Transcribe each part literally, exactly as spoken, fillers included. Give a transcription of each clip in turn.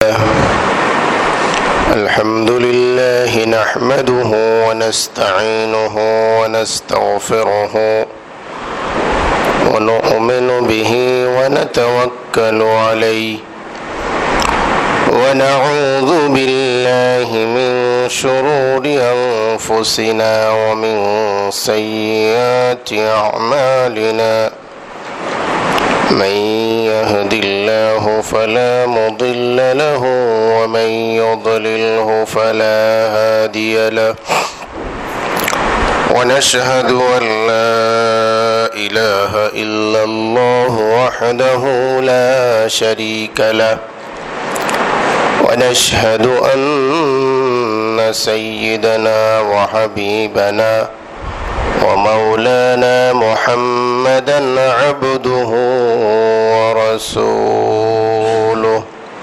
الحمد لله نحمده ونستعينه ونستغفره ونؤمن به ونتوكل عليه ونعوذ بالله من شرور أنفسنا ومن سيئات أعمالنا من يهد الله فلا مضل له ومن يضلله فلا هادي له ونشهد أن لا إله إلا الله وحده لا شريك له ونشهد أن سيدنا وحبيبنا ومولانا محمدا عبده ورسوله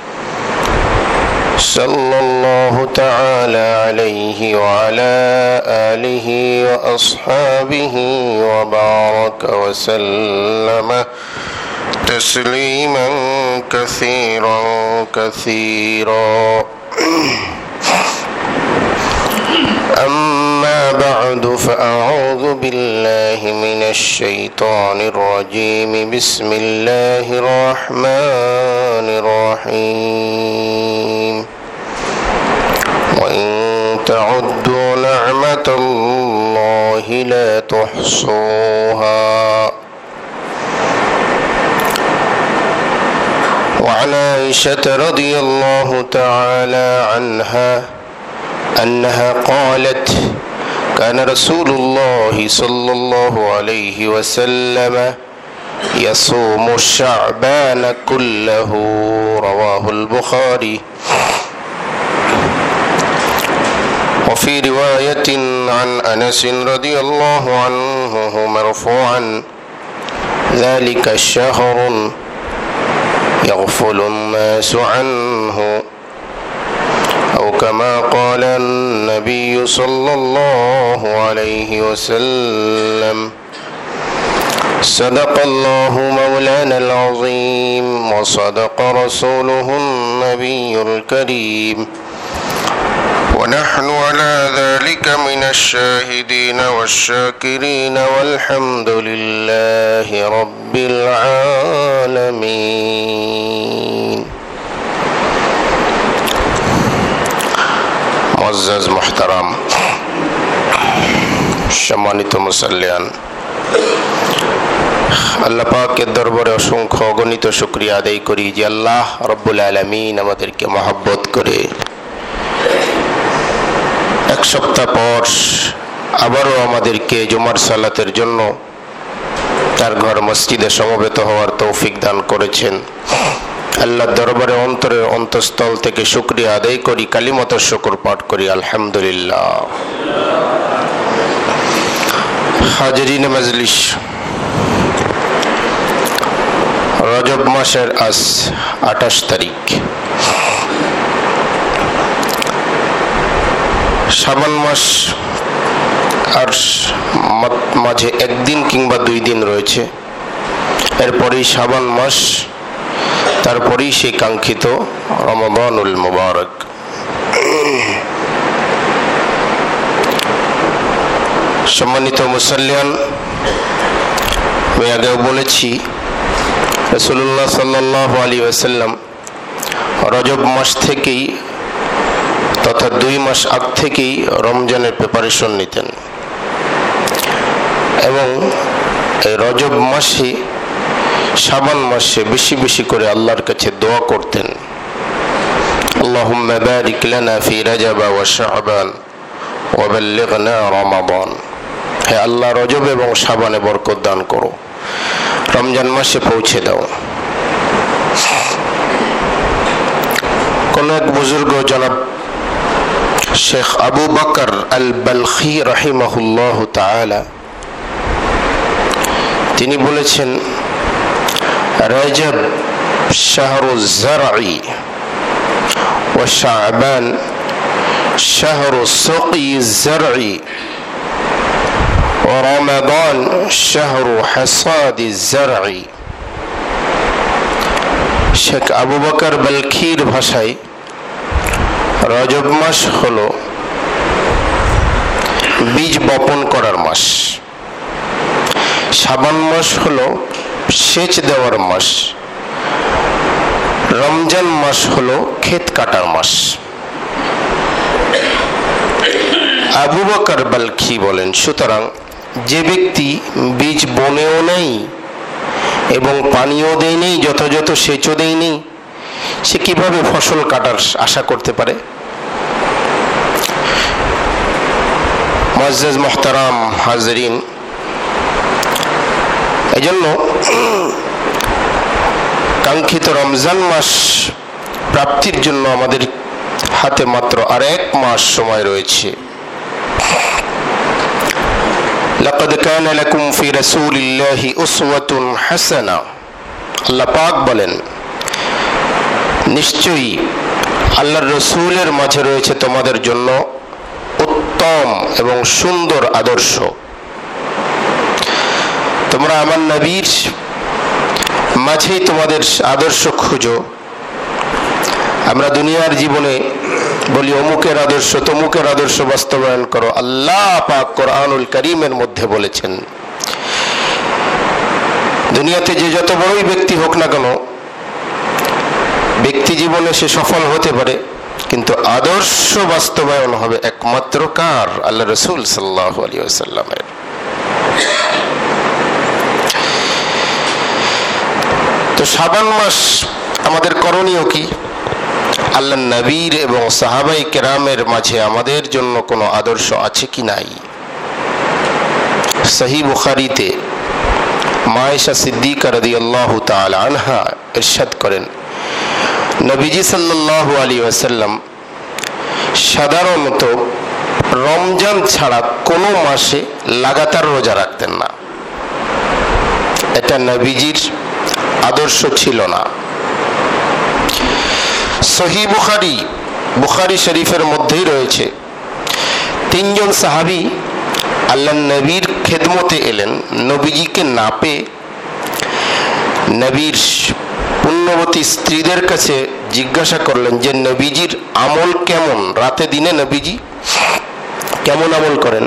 صلى الله تعالى عليه وعلى آله وأصحابه وبارك وسلم تسليما كثيرا كثيرا أما بعد فأعوذ بالله من الشيطان الرجيم بسم الله الرحمن الرحيم وإن تعدوا نعمة الله لا تحصوها وعن عائشة رضي الله تعالى عنها أنها قالت كان رسول الله صلى الله عليه وسلم يصوم الشعبان كله رواه البخاري. وفي رواية عن أنس رضي الله عنه مرفوعا ذلك الشهر يغفل الناس عنه أو كما قال النبي صلى الله عليه وسلم صدق الله مولانا العظيم وصدق رسوله النبي الكريم ونحن على ذلك من الشاهدين والشاكرين والحمد لله رب العالمين. মুআজ্জাজ মুহতারাম সম্মানিত মুসাল্লিয়ান, আল্লাহ পাকের দরবারে অসংখ্য অগণিত শুকরিয়া আদায় করি যে আল্লাহ রব্বুল আলামিন আমাদেরকে মহব্বত করে এক সপ্তাহ পর আবারও আমাদেরকে জুমার সালাতের জন্য তার ঘর মসজিদে সমবেত হওয়ার তৌফিক দান করেছেন। আল্লাহর দরবারে অন্তরের অন্তঃস্থল থেকে শুকরিয়া আদায় করি, কালিমাতুশ শুকর পাঠ করি আলহামদুলিল্লাহ। হাজিরিন মজলিস, রজব মাসের আজ আঠাশ তারিখ। শাবান মাস আর মাঝে একদিন কিংবা দুই দিন রয়েছে, এরপরেই শাবান মাস, তারপরেই সেই কাঙ্ক্ষিত রমাদানুল মুবারক। সম্মানিত মুসাল্লিয়ান, আমি আগেও বলেছি রাসূলুল্লাহ সাল্লাল্লাহু আলাইহি ওয়াসাল্লাম রজব মাস থেকেই তথা দুই মাস আগ থেকেই রমজানের প্রিপারেশন নিতেন এবং এই রজব মাসে শাবান মাসে বেশি বেশি করে আল্লাহর কাছে দোয়া করতেন, আল্লাহুম্মা বারিক লানা ফি রজব ওয়া শাবান ওয়া বাল্লিগনা রমাদান। হে আল্লাহ, রজব এবং শাবানে বরকত দান করো, রমজান মাসে পৌঁছে দাও। কোন এক বুজুর্গ জনাব শেখ আবু বকর আল বালখি রাহিমাহুল্লাহ তাআলা তিনি বলেছেন, রজব শাহরুজ জারঈ ওয়া শাবান শাহরু সুকিজ জারঈ ওয়া রমাদান শাহরু হাসাদিজ জারঈ। শেখ আবু বকর বালখির ভাষায় রজব মাস হলো বীজ বপন করার মাস, শাবান মাস হলো সেচ দেওয়ার মাস, রমজান মাস হলো ক্ষেত কাটার মাস। আবু বকর বালখি বলেন, সুতরাং যে ব্যক্তি বীজ বনেও নেই এবং পানিও দেয় নেই, যথাযথ সেচও দেয় নেই, সে কিভাবে ফসল কাটার আশা করতে পারে? মুআজ্জাজ মুহতারাম হাজরিন, এজন্য কাঙ্ক্ষিত রমজান মাস প্রাপ্তির জন্য আমাদের হাতে মাত্র আর এক মাস সময় রয়েছে। লাকাদ কানা লাকুম ফি রাসূলিল্লাহি উসওয়াতুন হাসানা, আল্লাহ পাক বলেন, নিশ্চয়ই আল্লাহর রাসূলের মাঝে রয়েছে তোমাদের জন্য উত্তম এবং সুন্দর আদর্শ। তোমরা আমার নবীর মাঝেই তোমাদের আদর্শ খুঁজো। আমরা দুনিয়ার জীবনে বলি অমুকের আদর্শ তমুকের আদর্শ বাস্তবায়ন করো। আল্লাহ পাক কোরআনুল কারীমের মধ্যে বলেছেন, দুনিয়াতে যে যত বড়ই ব্যক্তি হোক না কেন, ব্যক্তি জীবনে সে সফল হতে পারে, কিন্তু আদর্শ বাস্তবায়ন হবে একমাত্র কার? আল্লাহ রাসূল সাল্লাল্লাহু আলাইহি ওয়াসাল্লামের। তো শাবান মাস আমাদের করণীয় কি? আল্লাহ নবীর এবং সাহাবাই কেরামের মাঝে আমাদের জন্য কোনো আদর্শ আছে কি নাই? সহিহ বুখারীতে মা আয়েশা সিদ্দিকা রাদিয়াল্লাহু তাআলা আনহা ইরশাদ করেন, নবীজি সাল্লাল্লাহু আলাইহি ওয়াসাল্লাম সাধারণত রমজান ছাড়া কোনো মাসে লাগাতার রোজা রাখতেন না। এটা নবীজির আদর্শ ছিল না। সহিহ বুখারী বুখারী শরীফের মধ্যেই রয়েছে, তিনজন সাহাবী আল্লাহ নবীর খেদমতে এলেন, নবীজিকে না পেয়ে নবীর পুণ্যবতী স্ত্রীদের কাছে জিজ্ঞাসা করলেন যে নবীজির আমল কেমন, রাতে দিনে নবীজি কেমন আমল করেন।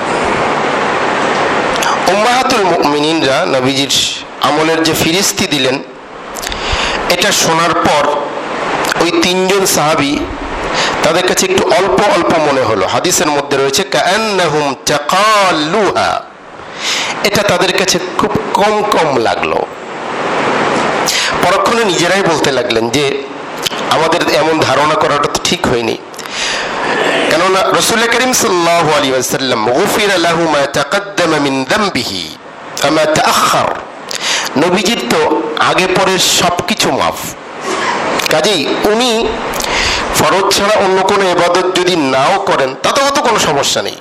উম্মাহাতুল মুমিনিনরা নবীজির আমলের যে ফিরিস্তি দিলেন, এটা শোনার পর ওই তিনজন সাহাবী তাদের কাছে একটু অল্প অল্প মনে হলো। হাদিসের মধ্যে রয়েছে কাআন্নাহুম তাকাল্লুহা, এটা তাদের কাছে খুব কম কম লাগলো। পরক্ষণে নিজেরাই বলতে লাগলেন যে আমাদের এমন ধারণা করাটা তো ঠিক হয়নি, কেননা রাসূল করিম সাল্লাল্লাহু আলাইহি ওয়াসাল্লাম গুফিরা লাহু মা তাকদ্দামা মিন যামবিহি ওয়া মা তাআখার, নবীজির তো আগে পরে সবকিছু মাফ। কাজেই উনি ফরজ ছাড়া অন্য কোনো ইবাদত যদি নাও করেন তাতেও তো কোনো সমস্যা নেই।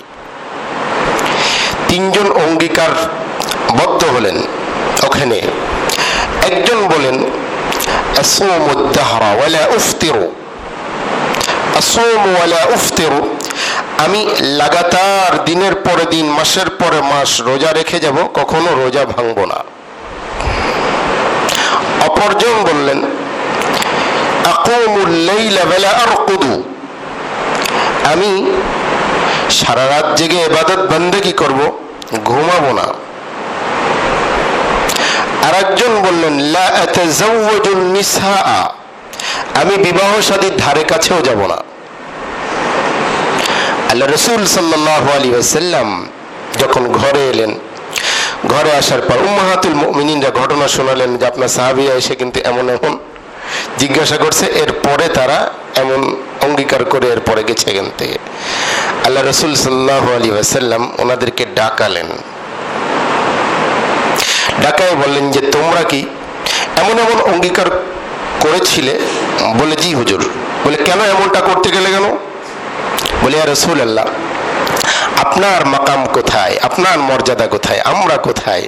তিনজন অঙ্গীকার বদ্ধ হলেন ওখানে। একজন বলেন আসুমুদ দাহরা ওয়ালা উফতিরু, আসুমু ওয়ালা উফতিরু, আমি লাগাতার দিনের পরে দিন মাসের পরে মাস রোজা রেখে যাব, কখনো রোজা ভাঙব না। অপরজন বললেন আকুমুল লাইলা ওয়ালা আরকুদু, আমি সারা রাত জেগে ইবাদত বন্দেগী করব, ঘুমাবো না। আরেকজন বললেন লা আতাজাওয়াজুন নিসা, আমি বিবাহ শাদীর ধারে কাছেও যাব না। আল্লাহ রাসূল সাল্লাল্লাহু আলাইহি ওয়াসাল্লাম যখন ঘরে এলেন, ঘরে আসার পর উম্মাহাতুল মুমিনিনরা ঘটনা শোনালেন যে আপনার সাহাবীরা এসে কিন্তু এমন এমন জিজ্ঞাসা করছে। এরপরে তারা এমন অঙ্গীকার করে এরপরে গেছে এখান থেকে। আল্লাহ রাসূল সাল্লাল্লাহু আলাইহি ওয়াসাল্লাম ওনাদেরকে ডাকালেন, ডাকায় বললেন যে তোমরা কি এমন এমন অঙ্গীকার করেছিলে? বলে জি হুজুর। বলে কেন এমনটা করতে গেলে কেন? বলে ইয়া রাসূলুল্লাহ, আপনার মাকাম কোথায়, আপনার মর্যাদা কোথায়, আমরা কোথায়?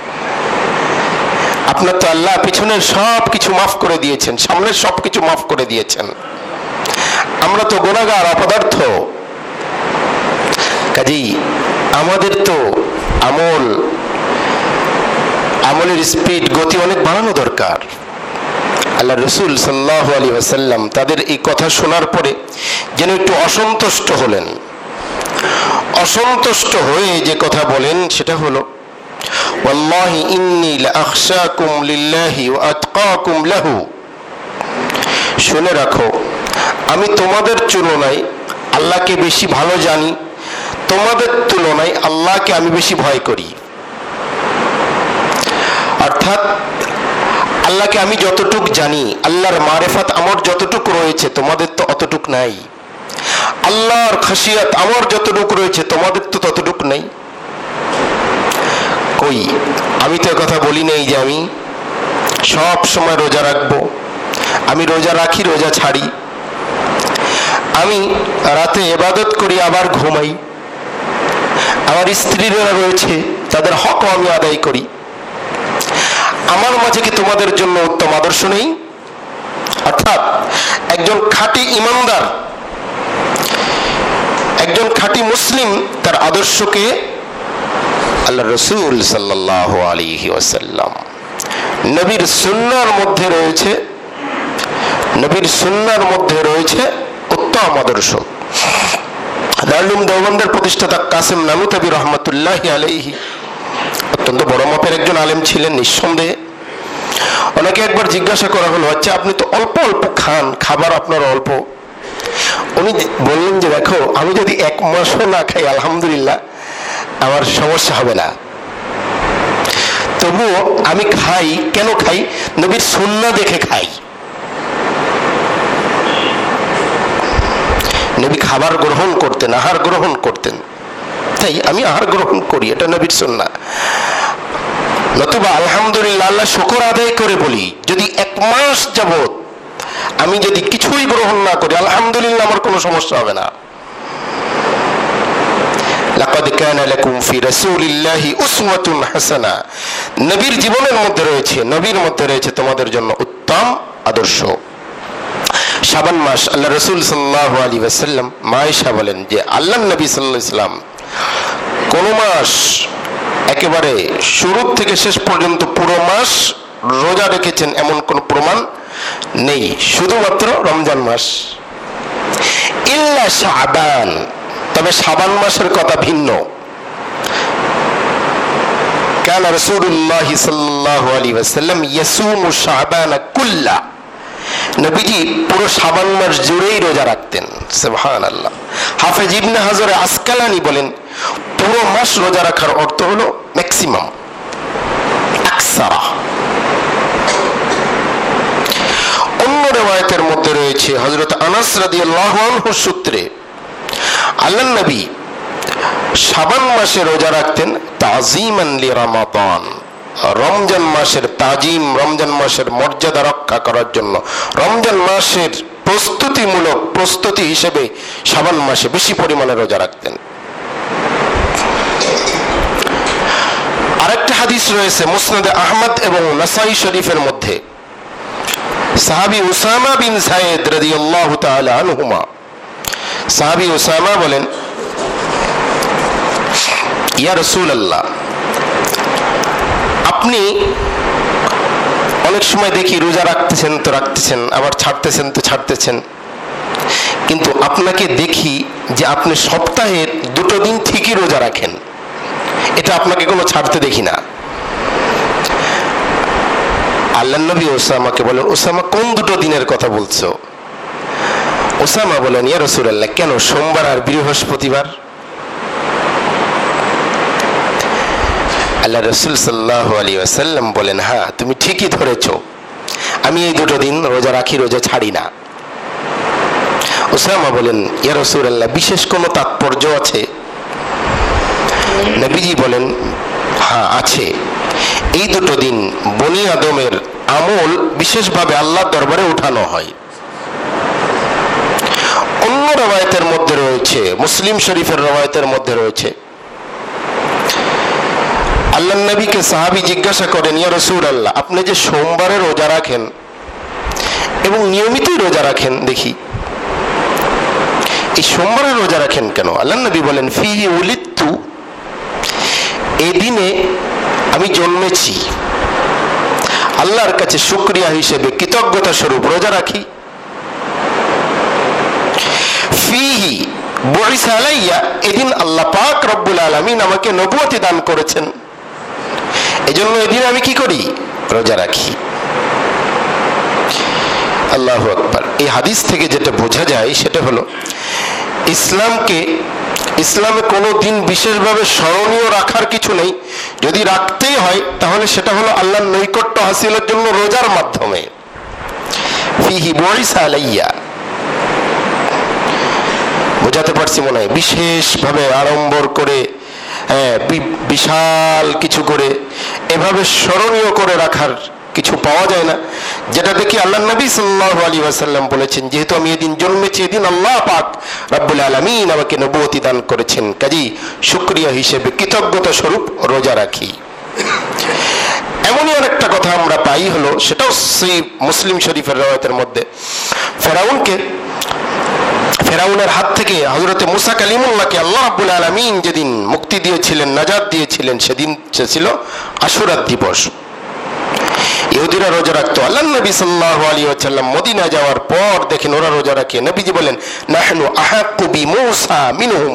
আপনার তো আল্লাহ পিছনের সব কিছু মাফ করে দিয়েছেন, সামনের সব কিছু মাফ করে দিয়েছেন, আমরা তো গুনাহগার অপদার্থ। কাজেই আমাদের তো আমল আমলের স্পিড গতি অনেক বাড়ানো দরকার। আল্লাহ রসুল সাল্লাল্লাহু আলাইহি ওয়াসাল্লাম তাদের এই কথা শোনার পরে যেন একটু অসন্তুষ্ট হলেন। অসন্তুষ্ট হয়ে যে কথা বলেন সেটা হলো, ওয়াল্লাহি ইন্নী লাআখশাকুম লিল্লাহি ওয়া আতকাকুম লাহু। শুনে রাখো, আমি তোমাদের তুলনায় আল্লাহকে বেশি ভালো জানি, তোমাদের তুলনায় আল্লাহকে আমি বেশি ভয় করি। অর্থাৎ আল্লাহকে আমি যতটুক জানি, আল্লাহর মারেফাত আমার যতটুক রয়েছে তোমাদের তো অতটুক নাই। আল্লাহর খাশিয়াত আমার যতটুক রয়েছে তোমাদের তো ততটুক নেই। কই, আমি তো কথা বলি নাই যে আমি সব সময় রোজা রাখবো। আমি রোজা রাখি, রোজা ছাড়ি। আমি রাতে ইবাদত করি, আবার ঘুমাই। আমার স্ত্রীরা রয়েছে, তাদের হকও আমি আদায় করি। আমার মাঝে কি তোমাদের জন্য উত্তম আদর্শ নেই? অর্থাৎ একজন খাঁটি ইমানদার, একজন খাঁটি মুসলিম, তার আদর্শকে আল্লাহ রসুল সাল্লাল্লাহু আলাইহি ওয়াসাল্লাম নবীর সুন্নাহর মধ্যে রয়েছে, নবীর সুন্নাহর মধ্যে রয়েছে উত্তম আদর্শ। দারুল দেওবন্দের প্রতিষ্ঠাতা কাসেম নানুতাবি রহমতুল্লাহি আলাইহি অত্যন্ত বড় মাপের একজন আলেম ছিলেন নিঃসন্দেহে। ওনাকে একবার জিজ্ঞাসা করা হলো, আচ্ছা আপনি তো অল্প অল্প খান, খাবার আপনার অল্প। উনি বললেন যে দেখো, আমি যদি এক মাসও না খাই আলহামদুলিল্লাহ আমার সমস্যা হবে না, তবুও আমি খাই। কেন খাই? নবীর সুন্নাহ দেখে খাই। নবী খাবার গ্রহণ করতেন, আহার গ্রহণ করতেন, তাই আমি আহার গ্রহণ করি, এটা নবীর সুন্নাহ। নতুবা আলহামদুলিল্লাহ আল্লাহ শুকর আদায় করে বলি, যদি এক মাস যাবত আমি যদি কিছুই গ্রহণ না করি আলহামদুলিল্লাহ আমার কোনো সমস্যা হবে না। লাকাদ কানা লাকুম ফি রাসূলিল্লাহি উসওয়াতুন হাসানাহ, নবীর জীবনের মধ্যে রয়েছে, নবীর মধ্যে রয়েছে তোমাদের জন্য উত্তম আদর্শ। শাবান মাস, আল্লাহ রসুল সাল্লাল্লাহু আলাইহি ওয়াসাল্লাম মায়েশা বলেন যে আল্লাহ নবী সাল্লাল্লাহু আলাইহি ওয়াসাল্লাম কোন মাস একেবারে শুরু থেকে শেষ পর্যন্ত পুরো মাস রোজা রেখেছেন এমন কোন প্রমাণ নেই, শুধুমাত্র রমজান মাস। ইল্লা শাবান, তবে শাবান মাসের কথা ভিন্ন। কানা রাসূলুল্লাহ সাল্লাল্লাহু আলাইহি ওয়াসাল্লাম ইয়াসুমু শাবান কুল্লা, নবীজি পুরো শাবান মাস জুড়েই রোজা রাখতেন। সুবহানাল্লাহ। হাফেজ ইবনে হাজার আসকালানি বলেন পুরো মাস রোজা রাখার অর্থ হলো ম্যাক্সিমাম, আকসারা। অন্য রিওয়ায়াতের মধ্যে রয়েছে হযরত আনাস রাদিয়াল্লাহু আনহু সূত্রে আল্লাহর নবী শাবান মাসে রোজা রাখতেন তাযীমান লিরমাদান, রমজান মাসের তাজিম, রমজান মাসের মর্যাদা রক্ষা করার জন্য, রমজান মাসের প্রস্তুতিমূলক প্রস্তুতি হিসেবে শাবান মাসে বেশি পরিমাণে রোজা রাখতেন। আরেকটা হাদিস রয়েছে মুসনাদে আহমদ এবং নাসাই শরীফের মধ্যে, সাহাবী উসামা বিন যায়েদ রাদিয়াল্লাহু তাআলা আনহুমা, সাহাবী উসামা বলেন, ইয়া রাসূলুল্লাহ, আপনি অনেক সময় দেখি রোজা রাখতেছেন তো রাখতেছেন, আবার ছাড়তেছেন তো ছাড়তেছেন, কিন্তু আপনাকে দেখি যে আপনি সপ্তাহের দুটো দিন ঠিকই রোজা রাখেন, এটা আপনাকে কোনো ছাড়তে দেখি না। আল্লাহর নবী ওসামাকে বলেন, ওসামা কোন দুটো দিনের কথা বলছো? ওসামা বলেন, ইয়া রাসূলুল্লাহ, কেন সোমবার আর বৃহস্পতিবার? আল্লাহ রসুল সাল্লাল্লাহু আলাইহি ওয়াসাল্লাম বলেন, হ্যাঁ তুমি ঠিকই ধরেছো, আমি এই দুটো দিন রোজা রাখি, রোজা ছাড়ি না। ওসামা বলেন, ইয়া রাসূলুল্লাহ, বিশেষ কোনো তাৎপর্য আছে? নবীজি বলেন, হ্যাঁ আছে। এই দুটো দিন বনি আদমের আমল বিশেষভাবে আল্লাহর দরবারে উঠানো হয়। অন্য রওয়ায়াতের মধ্যে রয়েছে, মুসলিম শরীফের রওয়ায়াতের মধ্যে রয়েছে, আল্লাহর নবীকে সাহাবী জিজ্ঞাসা করেন, ইয়া রাসূলুল্লাহ, আপনি যে সোমবারে রোজা রাখেন এবং নিয়মিতই রোজা রাখেন দেখি, এই সোমবারে রোজা রাখেন কেন? আল্লাহর নবী বলেন, ফিহি উলিদতু, এই দিনে আমি জন্মেছি। আল্লাহর কাছে শুকরিয়া হিসেবে কৃতজ্ঞতা স্বরূপ রোজা রাখি। ফিহি বুইসা আলাইয়া, এদিন আল্লাহ পাক রব্বুল আলামিন আমাকে নবুয়তি দান করেছেন, এজন্য এদিন আমি কি করি? রোজা রাখি। আল্লাহু আকবার। এই হাদিস থেকে যেটা বোঝা যায় সেটা হলো ইসলামকে ইসলামে কোনো দিন বিশেষভাবে স্মরণীয় রাখার কিছু নেই। যদি রাখতেই হয় তাহলে সেটা হলো আল্লাহর নৈকট্য হাসিলের জন্য রোজার মাধ্যমে। ফিহি বুইসা আলাইয়া, বোঝাতে পারছি মনে হয়? বিশেষভাবে আড়ম্বর করে, বিশাল কিছু করে এভাবে স্মরণীয় করে রাখার কিছু পাওয়া যায় না, যেটা দেখি আল্লাহ নবী সাল্লাল্লাহু আলাইহি ওয়াসাল্লাম বলেছেন, যেহেতু আমি এদিন জন্মেছি, এদিন আল্লাহ পাক রব্বুল আলামিন আমাকে নবুয়তি দান করেছেন, কাজী শুকরিয়া হিসেবে কৃতজ্ঞতা স্বরূপ রোজা রাখি। এমনই আরেকটা কথা আমরা পাই হলো, সেটাও সেই মুসলিম শরীফের রওয়ায়াতের মধ্যে, ফেরাউনকে ফেরাউনের হাত থেকে হযরতে মুসা কালিমুল্লাহকে আল্লাহ রাব্বুল আলামিন যেদিন মুক্তি দিয়েছিলেন, নাজাত দিয়েছিলেন, সেদিন ছিল আশুরা দিবস। ইহুদিরা রোজা রাখতো। আল্লাহ নবী সাল্লাল্লাহু আলাইহি ওয়াসাল্লাম মদিনা যাওয়ার পর দেখেন ওরা রোজা রাখে। নবীজি বলেন, নাহনু আহাক্কু বিমূসা মিনহুম,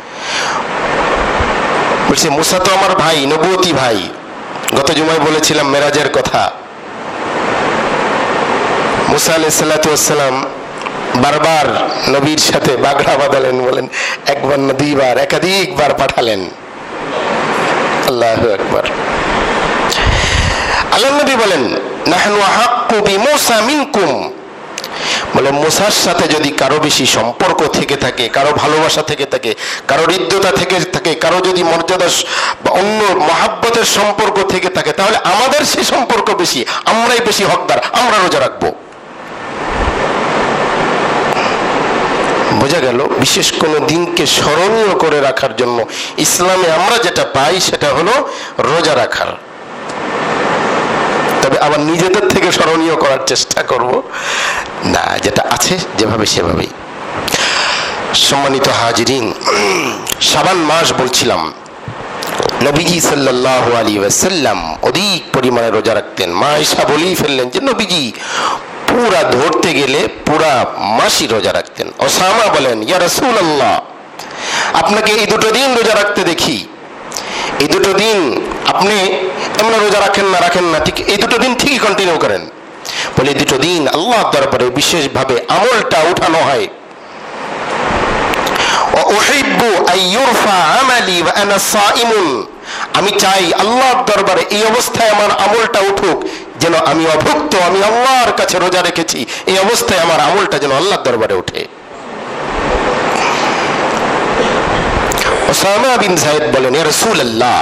বলছে মুসা তো আমার ভাই, নবুয়তি ভাই। গত জুমায় বলেছিলাম মেরাজের কথা। মুসা আলাইহিস সালাতু ওয়াস সালাম বারবার নবীর সাথে বাগড়া বাঁধালেন, বলেন একবার না দুইবার, একাধিকবার পাঠালেন। আল্লাহু আকবার। আল্লাহ নবী বলেন, নাহনু আহাক্কু বিমূসা মিনকুম, বলে মুসার সাথে যদি কারো বেশি সম্পর্ক থেকে থাকে, কারো ভালোবাসা থেকে থাকে, কারো হৃদ্যতা থেকে থাকে, কারো যদি মর্যাদা বা অন্য মহাব্বতের সম্পর্ক থেকে থাকে, তাহলে আমাদের সেই সম্পর্ক বেশি, আমরাই বেশি হকদার, আমরা রোজা রাখবো। বোঝা গেল বিশেষ কোনো দিনকে স্মরণীয় করে রাখার জন্য ইসলামে আমরা যেটা পাই সেটা হলো রোজা রাখার। তবে আবার নিজেদের থেকে স্মরণীয় করার চেষ্টা করব না, যেটা আছে যেভাবে সেভাবেই। সম্মানিত হাজিরিন, শাবান মাস বলছিলাম, নবীজি সাল্লাল্লাহু আলাইহি ওয়াসাল্লাম অধিক পরিমাণে রোজা রাখতেন। মা আয়েশা বলেই ফেললেন যে নবীজি পুরা ধরতে গেলে পুরা মাসই রোজা রাখতেন। ওসামা বলেন, ইয়া রাসূলুল্লাহ, আপনাকে এই দুটো দিন রোজা রাখতে দেখি, এই দুটো দিন আপনি এমনি রোজা রাখেন না রাখেন না ঠিক এই দুটো দিন ঠিকই কন্টিনিউ করেন। বলে এই দুটো দিন আল্লাহর দরবারে বিশেষভাবে আমলটা উঠানো হয়। উহিব্বু আইয়ুরফা আমালি ওয়া আনা সাইমুন, আমি চাই আল্লাহর দরবারে এই অবস্থায় আমার আমলটা উঠুক, যেন আমি অভুক্ত, আমি আল্লাহর কাছে রোজা রেখেছি, এই অবস্থায় আমার আমলটা যেন আল্লাহর দরবারে ওঠে। ওসামা বিন যায়েদ বলেন, ইয়া রাসূলুল্লাহ,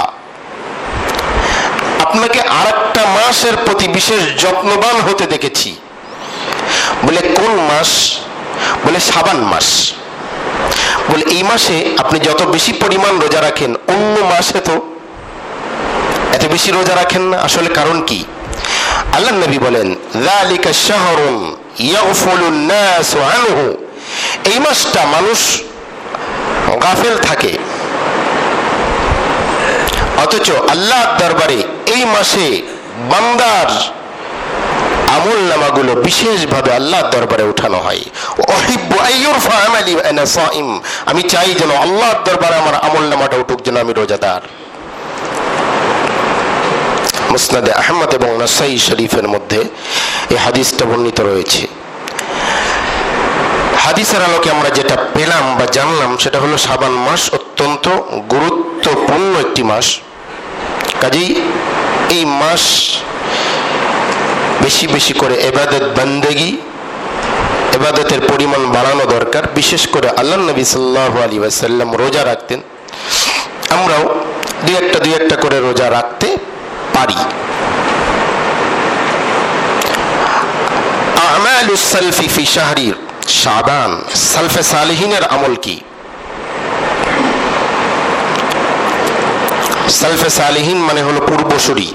আপনাকে আরেকটা মাসের প্রতি বিশেষ যত্নবান হতে দেখেছি। বলে কোন মাস? বলে শাবান মাস। বলে এই মাসে আপনি যত বেশি পরিমাণ রোজা রাখেন, অন্য মাসে তো এত বেশি রোজা রাখেন না, আসলে কারণ কি? আল্লাহ নবী বলেন, যালিকা শাহরুন ইয়াগফুলুন নাসু আনহু, এই মাসটা মানুষ গাফেল থাকে, অথচ আল্লাহর দরবারে এই মাসে বান্দার আমল নামাগুলো বিশেষভাবে আল্লাহর দরবারে উঠানো হয়। উহিব্বু আইয়ুরফা আমালি ওয়া আনা সাইম, আমি চাই যেন আল্লাহর দরবারে আমার আমল নামাটা উঠুক, যেন আমি রোজাদার। মুসনাদে আহমদ এবং নাসাই শরীফের মধ্যে এই হাদিসটা বর্ণিত রয়েছে। হাদিসের আলোকে আমরা যেটা পেলাম বা জানলাম সেটা হলো শাবান মাস অত্যন্ত গুরুত্বপূর্ণ একটি মাস। কাজেই এই মাস বেশি বেশি করে ইবাদত বান্দেগি, ইবাদতের পরিমাণ বাড়ানো দরকার। বিশেষ করে আল্লাহ নবী সাল্লাল্লাহু আলাইহি ওয়াসাল্লাম রোজা রাখতেন, আমরাও দুই একটা দুই একটা করে রোজা রাখতে পারি। আমালুস সালফি ফি শাহরি শাবান, সালফে সালেহিনের আমল কি? সালফে সালেহিন মানে হলো পূর্বসূরি,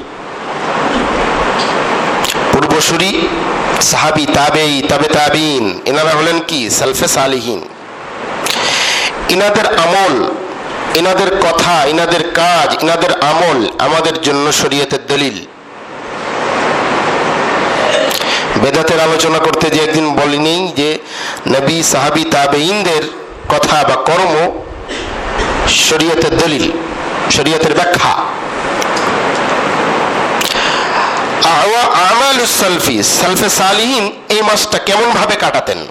পূর্বসূরি সাহাবী, তাবেঈ, তাবে তাবিঈন, এনারা হলেন কি? সালফে সালেহিন। ইনাদের আমল, ইনাদের কথা, ইনাদের কাজ, ইনাদের আমল আমাদের জন্য শরীয়তের দলিল। বেদাতের আলোচনা করতে যে একদিন বলিনি যে নবী, সাহাবী, তাবেঈনদের কথা বা কর্ম শরীয়তের দলিল, শরীয়তের ব্যাখ্যা। আমালুস সালফি, সালফে সালিহিন এই মাসটা কেমন ভাবে কাটাতেন?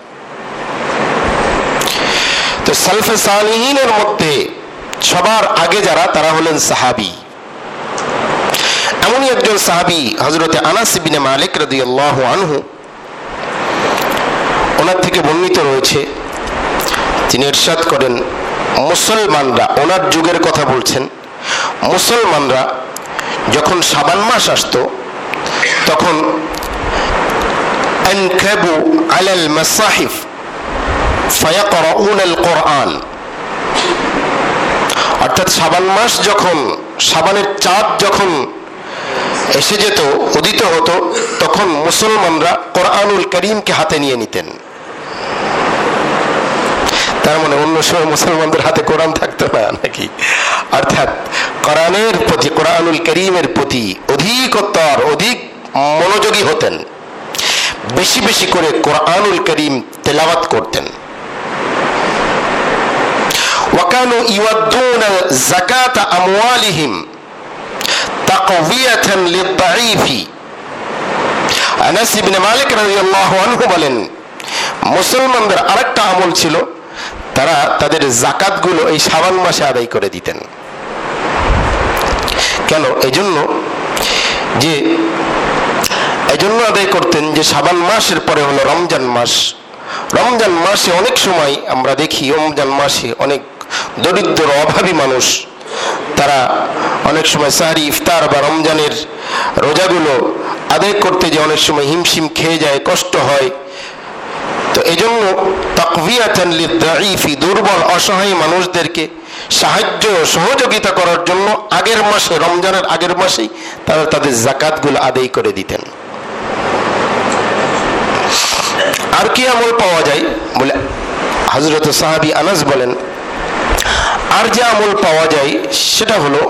তো সালফে সালিহিনের মধ্যে সবার আগে যারা, তারা হলেন সাহাবী। এমনই একজন সাহাবী হযরতে আনাস ইবনে মালিক রাদিয়াল্লাহু আনহু, ওনার থেকে বর্ণিত রয়েছে, তিনি ইরশাদ করেন, মুসলমানরা, ওনার যুগের কথা বলছেন, মুসলমানরা যখন শাবান মাস আসতো তখন আনকাবু আলাল মাসাহিফ ফায়াকরাউনাল কুরআন, অর্থাৎ শাবান মাস যখন, শাবানের চাঁদ যখন এসে যেত, উদিত হতো, তখন মুসলমানরা কোরআনুল কারীমকে হাতে নিয়ে নিতেন। তার মানে অন্য সময় মুসলমানদের হাতে কোরআন থাকতো না নাকি? অর্থাৎ কোরআনের প্রতি, কোরআনুল কারীমের প্রতি অধিকতর, অধিক মনোযোগী হতেন, বেশি বেশি করে কোরআনুল কারীম তেলাওয়াত করতেন। ওয়াকানু ইউআদ্দুনা যাকাতা আমওয়ালিহিম তাকওয়িয়াতান লিদ-দাঈফি। আনাস ইবনে মালিক রাদিয়াল্লাহু আনহু বলেন, মুসলমানদের আরেকটা আমল ছিল, তারা তাদের যাকাতগুলো এই শাবান মাসে আদায় করে দিতেন। কেন? এজন্য যে এজন্য আদায় করতেন যে শাবান মাসের পরে হলো রমজান মাস। রমজান মাসে অনেক সময় আমরা দেখি, রমজান মাসে অনেক দরিদ্র অভাবী মানুষ, তারা অনেক সময় সাহরি, ইফতার বা রমজানের রোজাগুলো আদায় করতে যে অনেক সময় হিমশিম খেয়ে যায়, কষ্ট হয়। তো এজন্য তাকওয়িয়াতান লিদ-দাঈফি, দুর্বল অসহায় মানুষদেরকে সাহায্য সহযোগিতা করার জন্য আগের মাসে, রমজানের আগের মাসেই তারা তাদের যাকাতগুলো আদায় করে দিতেন। আর কি আমল পাওয়া যায় বলে হযরত সাহাবী আনাস বলেন, আর যে আমল পাওয়া যায় সেটা হলো,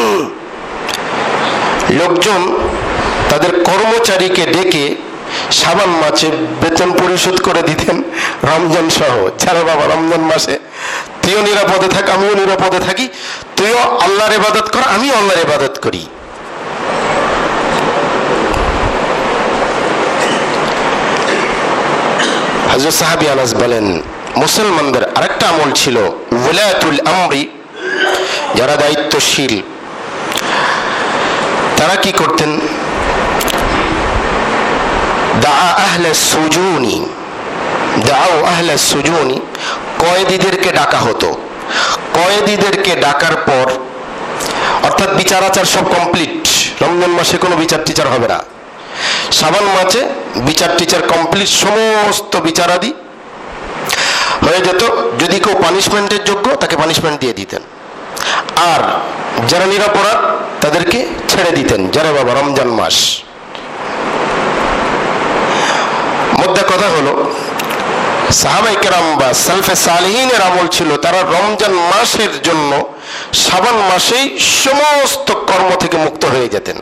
লোকজন তাদের কর্মচারীকে ডেকে শাবান মাসে বেতন পরিশোধ করে দিতেন, রমজান সহ। যারা বাবা রমজান মাসে তুইও নিরাপদে থাক, আমিও নিরাপদে থাকি, তুইও আল্লাহর ইবাদত কর, আমিও আল্লাহর ইবাদত করি। হযরত সাহাবী আনাস বলেন, মুসলমানদের আরেকটা আমল ছিল ওয়ালাতুল আমরি, যারা দায়িত্বশীল, তারা কি করতেন? দাআ আহলাস সুজুনি, দাআউ আহলাস সুজুনি, কয়েদিদেরকে ডাকা হতো। কয়েদিদেরকে ডাকার পর, অর্থাৎ বিচার আচার সব কমপ্লিট, রমজান মাসে কোনো বিচার টিচার হবে না, শাবান মাসে বিচার টিচার কমপ্লিট, সমস্ত বিচারাদি হয়ে যেত। যদি কেউ পানিশমেন্টের যোগ্য, তাকে পানিশমেন্ট দিয়ে দিতেন, আর যারা নিরপরাধ তাদেরকে ছেড়ে দিতেন। যারা বাবা রমজান মাস, মধ্যে কথা হলো সাহাবায়ে কেরাম বা সালফে সালিহিনের আমল ছিল, তারা রমজান মাসের জন্য শাবান মাসেই সমস্ত কর্ম থেকে মুক্ত হয়ে যেতেন।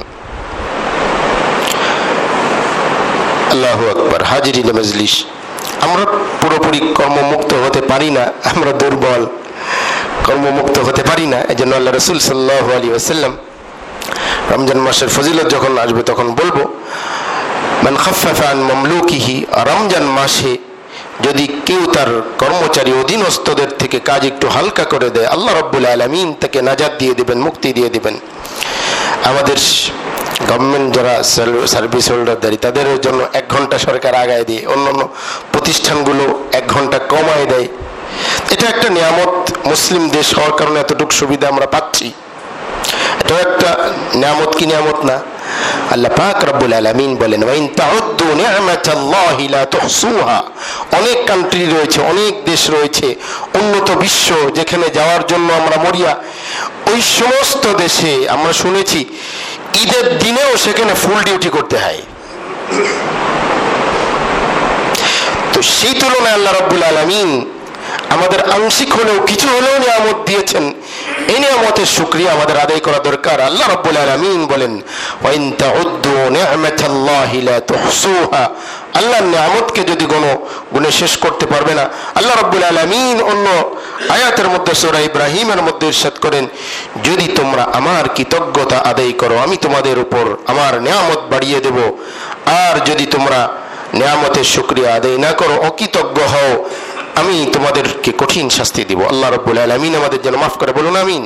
আল্লাহু আকবার। হাজিরিন মজলিস, আমরা পুরোপুরি কর্মমুক্ত হতে পারি না, আমরা দুর্বল, কর্মমুক্ত হতে পারি না। এই জন্য আল্লাহ রাসূল সাল্লাল্লাহু আলাইহি ওয়াসাল্লাম রমজান মাসের ফজিলত যখন আসবে তখন বলবো, মান খাফফা আন মামলুকিহি, রমজান মাসে যদি কেউ তার কর্মচারী অধীনস্থদের থেকে কাজ একটু হালকা করে দেয়, আল্লাহ রাব্বুল আলামিন তাকে নাজাত দিয়ে দিবেন, মুক্তি দিয়ে দিবেন। আমাদের গভর্নমেন্ট যারা সার্ভিস হোল্ডারদারি, তাদের জন্য এক ঘন্টা সরকার আগায় দিয়ে, অন্যান্য প্রতিষ্ঠানগুলো এক ঘন্টা কমায় দেয়। এটা একটা নিয়ামত, মুসলিম দেশ হওয়ার কারণে এতটুকু সুবিধা আমরা পাচ্ছি, এটাও একটা নিয়ামত। কি নিয়ামত না? আল্লাহ পাক রব্বুল আলামিন বলেন, ওয়া ইন তাউদ্দু নি'মাতাল্লাহি লা তুহসুহা। অনেক কান্ট্রি রয়েছে, অনেক দেশ রয়েছে, উন্নত বিশ্ব, যেখানে যাওয়ার জন্য আমরা মরিয়া। ওই সমস্ত দেশে আমরা শুনেছি ঈদের দিনেও সেখানে ফুল ডিউটি করতে হয়। তো সেই তুলনায় আল্লাহ রাব্বুল আলামিন আমাদের আংশিক হলেও কিছু হলেও নিয়ামত দিয়েছেন, এই নিয়ামতের শুকরিয়া আমাদের আদায় করা দরকার। আল্লাহ রাব্বুল আলামিন বলেন, ওয়া ইন তাউদ্দু নি'মাতাল্লাহি লা তুহসুহা, আল্লাহর নিয়ামতকে যদি কোনো গুণে শেষ করতে পারবে না। আল্লাহ রাব্বুল আলামিন অন্য আয়াতের মধ্যে সূরা ইব্রাহিমের মধ্যে ইরশাদ করেন, যদি তোমরা আমার কৃতজ্ঞতা আদায় করো আমি তোমাদের উপর আমার নিয়ামত বাড়িয়ে দেব, আর যদি তোমরা নিয়ামতের শুকরিয়া আদায় না করো, অকৃতজ্ঞ হও, আমি তোমাদেরকে কঠিন শাস্তি দিব। আল্লাহ রাব্বুল আলামিন আমাদের যেন মাফ করে, বলুন আমিন।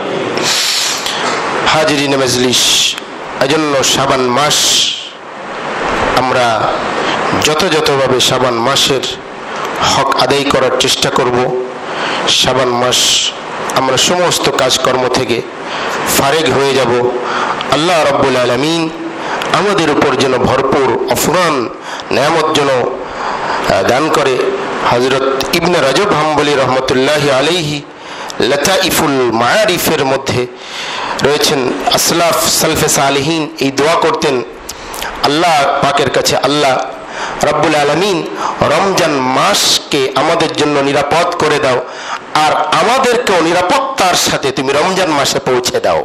হাজিরিন মজলিস, এজন্য শাবান মাস আমরা যথাযথভাবে শাবান মাসের হক আদায় করার চেষ্টা করব। শাবান মাস আমরা সমস্ত কাজকর্ম থেকে ফারেগ হয়ে যাব। আল্লাহ রাব্বুল আলামিন আমাদের উপর যেন ভরপুর অফুরান নেয়ামত যেন দান করে। হযরত ইবনে রাজব হাম্বলি রহমতুল্লাহি আলাইহি লতাইফুল মাআরিফের মধ্যে রয়েছেন, আসলাফ সালফে সালেহিন এই দোয়া করতেন আল্লাহ পাকের কাছে, আল্লাহ রাব্বুল আলামিন রমজান মাসকে আমাদের জন্য নিরাপদ করে দাও, আর আমাদেরকেও নিরাপত্তার সাথে তুমি রমজান মাসে পৌঁছে দাও।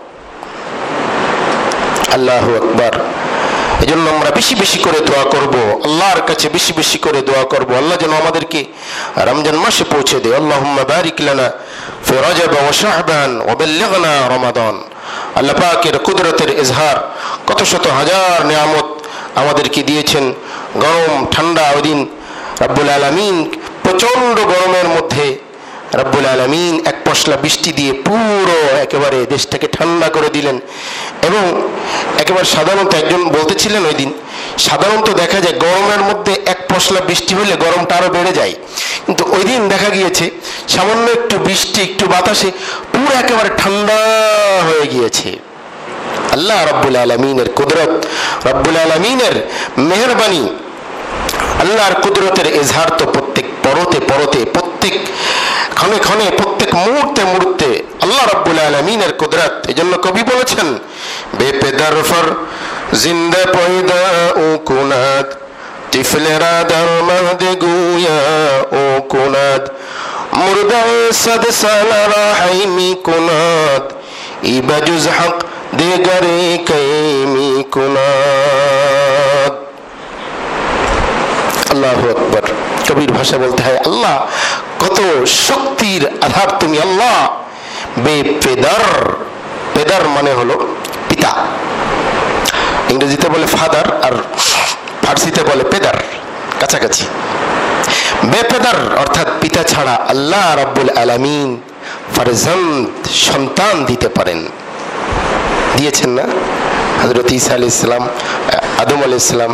আল্লাহু আকবার। এজন্য আমরা বেশি বেশি করে দোয়া করব, আল্লাহর কাছে বেশি বেশি করে দোয়া করব, আল্লাহ যেন আমাদেরকে রমজান মাসে পৌঁছে দেয়। আল্লাহুম্মা বারিক লানা ফি রজব ওয়া শাবান ওয়া বাল্লিগনা রমাদান। আল্লাহ পাকের কুদরতের ইজহার, কত শত হাজার নিয়ামত আমাদেরকে দিয়েছেন। গরম ঠান্ডা ওই দিন রব্বুল আলামিন প্রচন্ড গরমের মধ্যে রব্বুল আলামিন এক পশলা বৃষ্টি দিয়ে পুরো একেবারে দেশটাকে ঠান্ডা করে দিলেন। এবং একেবারে সাধারণত একজন বলতেছিলেন ওই দিন, সাধারণত দেখা যায় গরমের মধ্যে এক পশলা বৃষ্টি হলে গরমটা আরো বেড়ে যায়, কিন্তু ওই দিন দেখা গিয়েছে সামান্য একটু বৃষ্টি একটু বাতাসে পুরো একেবারে ঠান্ডা হয়ে গিয়েছে। আল্লাহ রাব্বুল আলামিনের কুদরত, রাব্বুল আলামিনের মেহেরবানি, আল্লাহর কুদরতের ইজহার তো প্রত্যেক পরতে পরতে, প্রত্যেক ক্ষণে ক্ষণে, প্রত্যেক মুহূর্তে মুহূর্তে আল্লাহ রাব্বুল আলামিনের কুদরত। এজন্য কবি বলেছেন, বেপেদার ফর জিন্দা পয়দা ও কুনাদ টিফলেরা দার মাহদে গুয়া ও কুনাদ মুরদায়ে সাদ সালারা হাইমি কুনাদ ইবাজুজ হক দেগারে কাইমি কুনাদ। আল্লাহু আকবার। কবির ভাষা বলতে হয়, আল্লাহ কত শক্তির আধার তুমি। আল্লাহ বেপেদার, পেদার মানে হলো পিতা, ইংরেজিতে বলে ফাদার আর ফার্সিতে বলে পেদার, কাছাকাছি। বেপেদার অর্থাৎ পিতা ছাড়া আল্লাহ রাব্বুল আলামিন ফারজান্দ সন্তান দিতে পারেন, দিয়েছেন না? হযরত ঈসা আলাইহিস সালাম, আদম আলাইহিস সালাম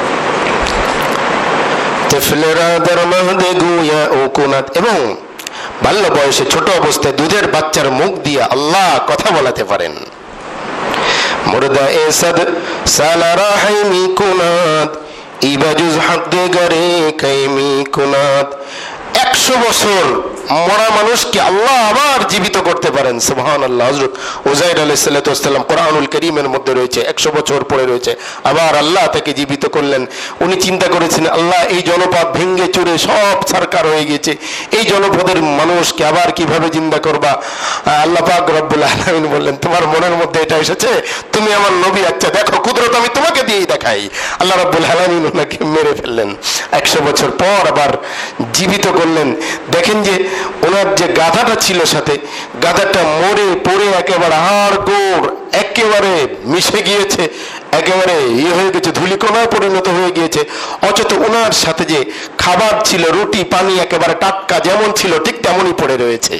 এবং বাল্য বয়সে ছোট অবস্থায় দুধের বাচ্চার মুখ দিয়ে আল্লাহ কথা বলাতে পারেন। মুরদা এসাদ সালারা হাইমি কুনাদ ইবাজুজ হক দেগারে কাইমি কুনাদ। একশো বছর মরা মানুষকে আল্লাহ আবার জীবিত করতে পারেন, সুবহানাল্লাহ। হযরত উযাইর আলাইহিস সালাম কোরআনুল কারীমের মধ্যে রয়েছে, একশো বছর পরে রয়েছে, আবার আল্লাহ তাকে জীবিত করলেন। উনি চিন্তা করেছেন, আল্লাহ এই জনপদ ভেঙ্গে চুরে সব সরকার হয়ে গেছে, এই জনপদের মানুষকে আবার কিভাবে জিন্দা করবা? আল্লাহ পাক রব্বুল আলামিন বললেন, তোমার মনের মধ্যে এটা এসেছে, তুমি আমার নবী, আচ্ছা দেখো কুদরত আমি তোমাকে দিয়েই দেখাই। আল্লাহ রব্বুল আলামিন ওনাকে মেরে ফেললেন, একশো বছর পর আবার জীবিত করলেন। দেখেন যে ওনার যে গাধাটা ছিল সাথে, গাধাটা মরে পড়ে একেবারে হাড় গোড় একেবারে মিশে গিয়েছে, একেবারে ইয়ে হয়ে গেছে, ধুলিকণায় পরিণত হয়ে গিয়েছে। অথচ ওনার সাথে যে খাবার ছিল, রুটি পানি একেবারে টাটকা, যেমন ছিল ঠিক তেমনই পড়ে রয়েছে।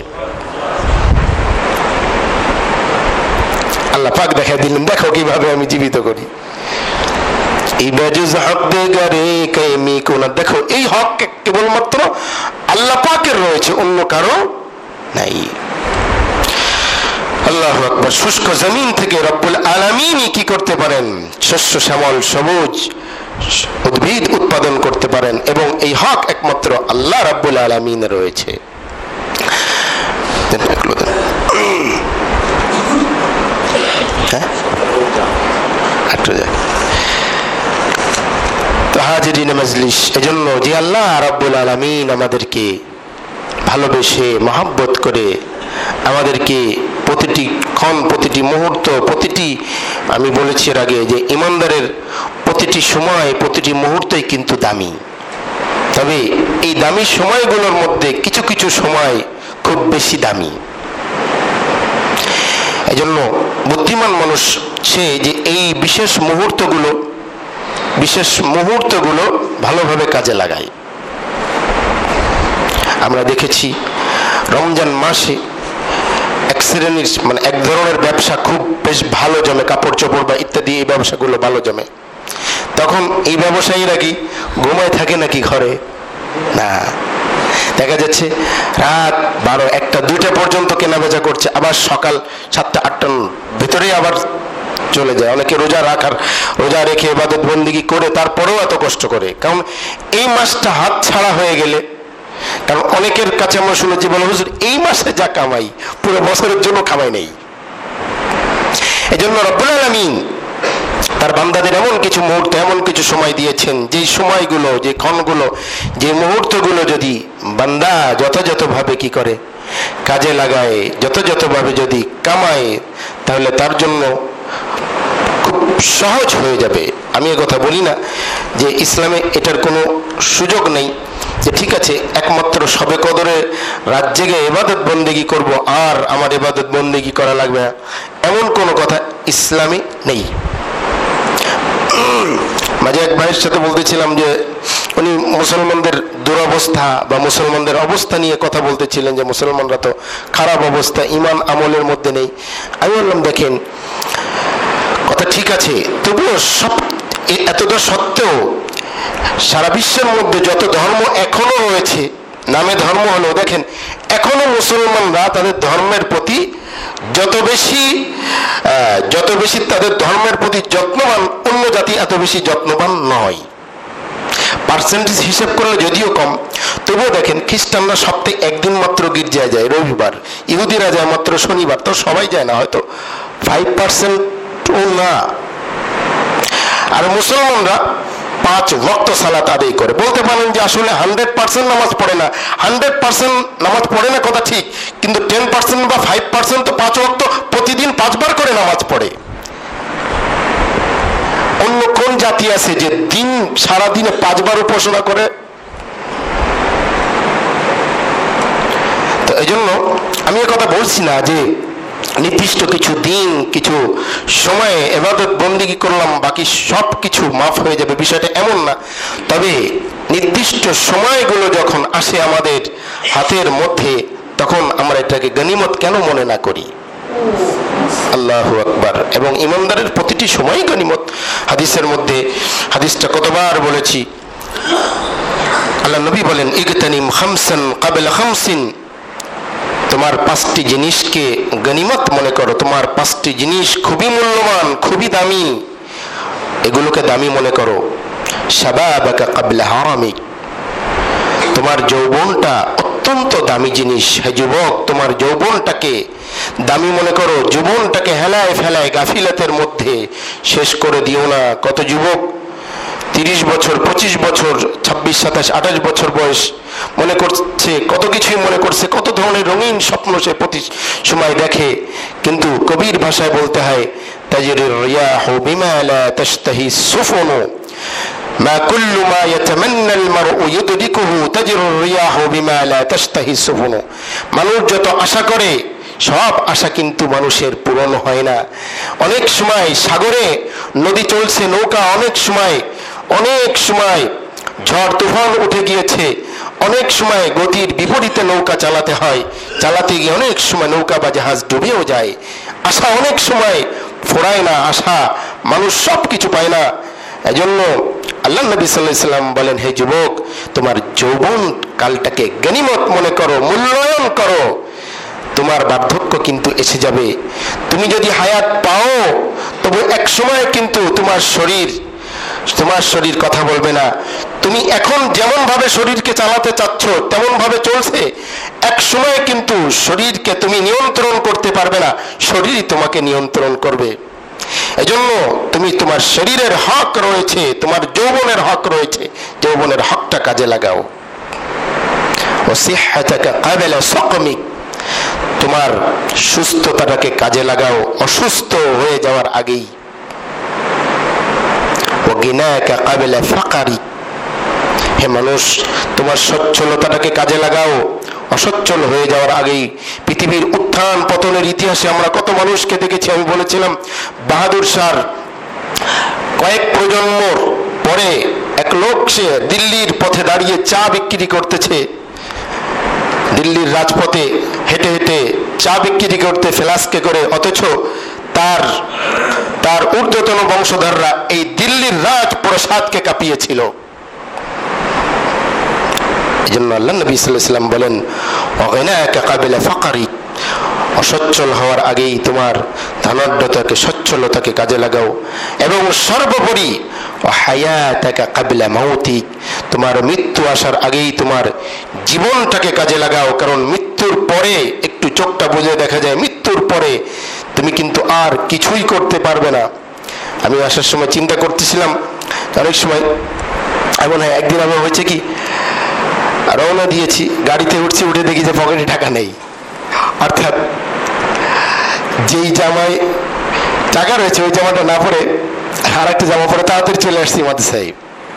আল্লাহ পাক দেখা দিলেন, দেখো কিভাবে আমি জীবিত করি। দেখো এই হক কেবলমাত্র আল্লাহ পাকের রয়েছে, অন্য কারো নাই। আল্লাহু আকবার। শুষ্ক জমিন থেকে রব্বুল আলামিনই কি করতে পারেন? শস্য শ্যামল সবুজ উদ্ভিদ উৎপাদন করতে পারেন, এবং এই হক একমাত্র আল্লাহ রব্বুল আলামিনের রয়েছে। হাজিরিন মজলিস, এজন্য যে আল্লাহ রাব্বুল আলামিন আমাদেরকে ভালোবেসে মহব্বত করে আমাদেরকে প্রতিটি ক্ষণ, প্রতিটি মুহূর্ত, প্রতিটি, আমি বলেছি এর আগে যে ইমানদারের প্রতিটি সময়, প্রতিটি মুহূর্তই কিন্তু দামি। তবে এই দামি সময়গুলোর মধ্যে কিছু কিছু সময় খুব বেশি দামি। এজন্য বুদ্ধিমান মানুষ সে যে এই বিশেষ মুহূর্তগুলো বিশেষ মুহূর্তগুলো ভালোভাবে কাজে লাগায়। আমরা দেখেছি রমজান মাসে এক শ্রেণীর মানে এক ধরনের ব্যবসা খুব বেশ ভালো জমে, কাপড় চোপড় বা ইত্যাদি এই ব্যবসাগুলো ভালো জমে। তখন এই ব্যবসায়ীরা কি ঘুমায় থাকে নাকি ঘরে? না, দেখা যাচ্ছে রাত বারো একটা দুইটা পর্যন্ত কেনা বেচা করছে, আবার সকাল সাতটা আটটার ভিতরেই আবার চলে যায়। অনেকে রোজা রাখার রোজা রেখে ইবাদত বন্দেগী করে তারপরেও এত কষ্ট করে, কারণ এই মাসটা হাত ছাড়া হয়ে গেলে, কারণ অনেকের কাছে আমরা শুনেছি বলে হুজুর এই মাসে যা কামাই পুরো বছরের জন্য কামাই নেই। এই জন্য রব্বুল আলামিন তার বান্দাদের এমন কিছু মুহূর্ত, এমন কিছু সময় দিয়েছেন, যে সময়গুলো, যে ক্ষণগুলো, যে মুহূর্তগুলো যদি বান্দা যথাযথভাবে কি করে কাজে লাগায়, যথাযথভাবে যদি কামায়, তাহলে তার জন্য খুব সহজ হয়ে যাবে। আমি এ কথা বলি না যে ইসলামে এটার কোনো সুযোগ নেই, যে ঠিক আছে একমাত্র সবে কদরে রাত জেগে ইবাদত বন্দেগী করব আর আমার ইবাদত বন্দেগী করা লাগবে না, এমন কোনো কথা ইসলামে নেই। মাঝে এক ভাইয়ের সাথে বলতেছিলাম যে উনি মুসলমানদের দুরবস্থা বা মুসলমানদের অবস্থা নিয়ে কথা বলতেছিলেন, যে মুসলমানরা তো খারাপ অবস্থা, ইমান আমলের মধ্যে নেই। আমি বললাম দেখেন কথা ঠিক আছে, তবুও সব এতটা সত্ত্বেও সারা বিশ্বের মধ্যে যত ধর্ম এখনো রয়েছে, নামে ধর্ম হলো, দেখেন এখনো মুসলমানরা তাদের ধর্মের প্রতি যত বেশি যত বেশি তাদের ধর্মের প্রতি যত্নবান, অন্য জাতি এত বেশি যত্নবান নয়। পার্সেন্টেজ হিসেব করলে যদিও কম, তবুও দেখেন খ্রিস্টানরা সপ্তাহে একদিন মাত্র গির্জায় যায়, রবিবার। ইহুদিরা যায় মাত্র শনিবার, তো সবাই যায় না, হয়তো ফাইভ পার্সেন্টও না। আর মুসলমানরা পাঁচ ওয়াক্ত সালাত আদায় করে। বলতে পারেন যে আসলে হান্ড্রেড পার্সেন্ট নামাজ পড়ে না, হান্ড্রেড পার্সেন্ট নামাজ পড়ে না কথা ঠিক, কিন্তু টেন পার্সেন্ট বা ফাইভ পার্সেন্ট তো পাঁচ ওয়াক্ত প্রতিদিন পাঁচবার করে নামাজ পড়ে। অন্য কোন জাতি আছে যে দিন সারাদিনে পাঁচবার উপাসনা করে? তো এই জন্য আমি এ কথা বলছি না যে নির্দিষ্ট কিছু দিন, কিছু সময়ে ইবাদত বন্দেগী করলাম বাকি সব কিছু মাফ হয়ে যাবে, বিষয়টা এমন না। তবে নির্দিষ্ট সময়গুলো যখন আসে আমাদের হাতের মধ্যে, তখন আমরা এটাকে গনিমত কেন মনে না করি? আল্লাহু আকবার। এবং ইমানদারের প্রতিটি সময় গনিমত। হাদিসের মধ্যে, হাদিসটা কতবার বলেছি, আল্লাহ নবী বলেন ইগতানিম খামসান ক্বাবলা খামসিন, তোমার পাঁচটি জিনিসকে গনিমত মনে করো, তোমার পাঁচটি জিনিস খুবই মূল্যবান, খুবই দামি, এগুলোকে দামি মনে করো। শাবাবাকা ক্বাবলা হারামিক, তোমার যৌবনটা অত্যন্ত দামি জিনিস। হে যুবক, তোমার যৌবনটাকে দামি মনে করো, যৌবনটাকে হেলায় ফেলায় গাফিলাতের মধ্যে শেষ করে দিও না। কত যুবক তিরিশ বছর, পঁচিশ বছর, ছাব্বিশ সাতাশ আঠাশ বছর বয়স, মনে করছে কত কিছুই মনে করছে, কত ধরনের রঙিন স্বপ্ন সে প্রতি সময় দেখে, কিন্তু কবির ভাষায় বলতে হয় তাজরির রিয়াহু বিমা লা তাশতাহি সুফুনু মা কুল্লু মা ইয়াতামান্নাল মারউ ইউদরিকুহু তাজরির রিয়াহু বিমা লা তাশতাহি সুফুনু। মানুষ যত আশা করে সব আশা কিন্তু মানুষের পূরণ হয় না। অনেক সময় সাগরে নদী চলছে, নৌকা অনেক সময় অনেক সময় ঝড় তুফান উঠে গিয়েছে, অনেক সময় গতির বিপরীতে নৌকা চালাতে হয়, চালাতে গিয়ে অনেক সময় নৌকা বা জাহাজ ডুবেও যায়। আশা অনেক সময় ফোরায় না, আশা মানুষ সব কিছু পায় না। এজন্য আল্লাহ নবী সাল্লাল্লাহু আলাইহি ওয়াসাল্লাম বলেন, হে যুবক, তোমার যৌবন কালটাকে গনিমত মনে করো, মূল্যায়ন করো। তোমার বার্ধক্য কিন্তু এসে যাবে। তুমি যদি হায়াত পাও, তবু এক সময় কিন্তু তোমার শরীর তোমার শরীর কথা বলবে না। তুমি এখন যেমন ভাবে শরীরকে চালাতে চাচ্ছ তেমন ভাবে চলছে, এক সময় কিন্তু শরীরকে তুমি নিয়ন্ত্রণ করতে পারবে না, শরীরই তোমাকে নিয়ন্ত্রণ করবে। এজন্য তুমি, তোমার শরীরের হক রয়েছে, তোমার যৌবনের হক রয়েছে, যৌবনের হকটা কাজে লাগাও। সিহহাতাকা ক্বাবলা সাকমিক, তোমার সুস্থতাটাকে কাজে লাগাও অসুস্থ হয়ে যাওয়ার আগেই। ওয়া গিনাকা ক্বাবলা ফাকরিক, হে মানুষ তোমার সচ্ছলতাটাকে কাজে লাগাও অসচ্ছল হয়ে যাওয়ার আগেই। পৃথিবীর উত্থান পতনের ইতিহাসে আমরা কত মানুষকে দেখেছি। আমি বলেছিলাম বাহাদুর শাহর কয়েক প্রজন্মর পরে এক লোক, সে দিল্লির পথে দাঁড়িয়ে চা বিক্রি করতেছে, দিল্লির রাজপথে হেঁটে হেঁটে চা বিক্রি করতে ফ্লাস্কে করে, অথচ তার তার ঊর্ধ্বতন বংশধররা এই দিল্লির রাজপ্রাসাদকে কাঁপিয়েছিল। এই জন্য আল্লাহ নবী সাল্লাল্লাহু আলাইহি ওয়াসাল্লাম বলেন ওয়াগিনাকা ক্বাবলা ফাকরিক, অসচ্ছল হওয়ার আগেই তোমার ধনাঢ্যতাকে সচ্ছলতাকে কাজে লাগাও। এবং সর্বোপরি হায়াতাকা ক্বাবলা মাউতিক, তোমার মৃত্যু আসার আগেই তোমার জীবনটাকে কাজে লাগাও। কারণ মৃত্যুর পরে একটু চোখটা বুঝে দেখা যায় মৃত্যুর পরে তুমি কিন্তু আর কিছুই করতে পারবে না। আমি আসার সময় চিন্তা করতেছিলাম, অনেক সময় এমন হয়, একদিন আমার হয়েছে কি, রওনা দিয়েছি, গাড়িতে উঠছি, উঠে দেখি যে পকেটে টাকা নেই। অর্থাৎ যেই জামায় টাকা রয়েছে ওই জামাটা না পরে আর একটা জামা পরে তাড়াতাড়ি চলে আসছি মাদ্রাসায়।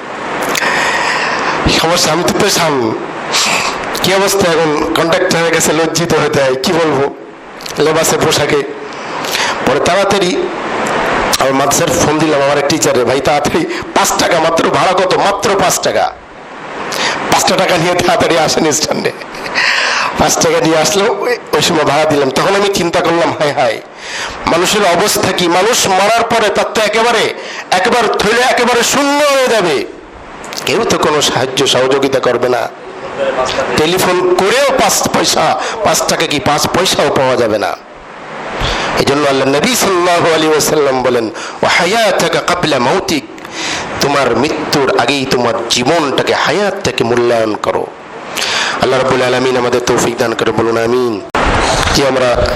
সমস্যা, আমি তো পেশাম, কি অবস্থা। এখন কন্ট্রাক্টর হয়ে গেছে, লজ্জিত হতে হয়, কি বলবো, লেবাসে পোশাকে। পরে তাড়াতাড়ি আমার মাদ্রাসার ফোন দিলাম আমার এক টিচারে, ভাই তাড়াতাড়ি পাঁচ টাকা মাত্র, ভাড়া কত, মাত্র পাঁচ টাকা, পাঁচটা টাকা নিয়ে তাড়াতাড়ি আসেন স্ট্যান্ডে। পাঁচ টাকা নিয়ে আসলাম, ওই সময় ভাড়া দিলাম। তখন আমি চিন্তা করলাম, হায় হায় মানুষের অবস্থা কি, মানুষ মরার পরে তার তো একেবারে একবার থইলে একেবারে শূন্য হয়ে যাবে, কেউ তো কোনো সাহায্য সহযোগিতা করবে না, টেলিফোন করেও পাঁচ পয়সা পাঁচ টাকা কি পাঁচ পয়সাও পাওয়া যাবে না। এই জন্য আল্লাহ নবী সাল্লাল্লাহু আলাইহি ওয়াসাল্লাম বলেন ওয়া হায়াতাকা ক্বাবলা মাউতিক, তোমার মৃত্যুর আগেই তোমার জীবনটাকে, হায়াতটাকে মূল্যায়ন করো। আল্লাহ রাব্বুল আলামিন আমাদের তৌফিক দান করে, বলুন আমিন। কি আমরা